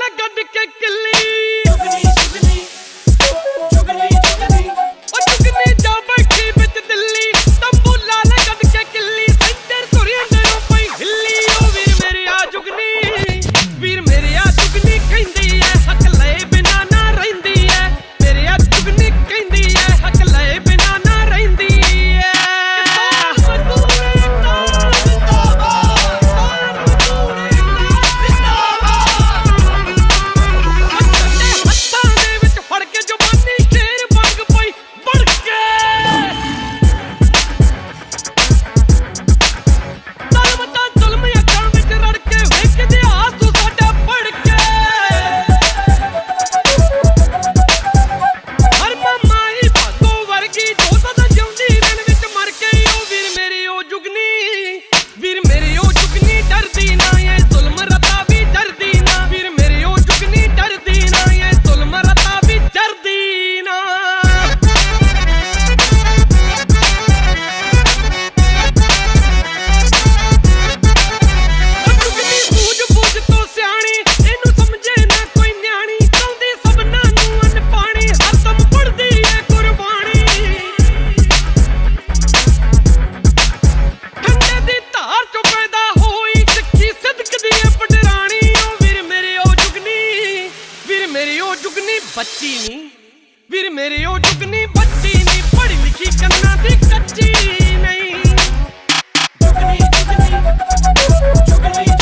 ਲੈ ਗੱਡ ਕੇ ਕਿੱਲੀ ਜਾ ਬੈਠੀ ਵਿੱਚ ਦਿੱਲੀ ਤੰਬੂ ਲਾ ਲੈ ਗੱਡ ਕੇ ਕਿੱਲੀ ਸੈਂਟਰ ਤੁਰੀ ਅੰਦਰੋਂ ਪਈ ਹਿੱਲੀ ਓ ਵੀਰ ਮੇਰੇ ਆ ਜੁਗਨੀ ਵੀਰ ਮੇਰੇ ਆ ਜੁਗਨੀ ਕਹਿੰਦੀ ਐ ਹੱਕ ਲਏ ਬਿਨਾ ਨਾ ਰਹਿੰਦੀ ਐ ਮੇਰੇ ਆ ਜੁਗਨੀ ਕਹਿੰਦੀ ਐ ਹੱਕ ਲਏ ਬਿਨਾ ਨਾ ਰਹਿੰਦੀ ਐ ਬੱਚੀ ਨੀ ਵੀਰ ਮੇਰੇ ਉਹ ਜੁਗਨੀ ਬੱਚੀ ਨੀ ਪੜ੍ਹੀ ਲਿਖੀ ਕੰਨਾਂ ਦੀ ਕੱਚੀ ਨਹੀਂ ਜੁਗਨੀ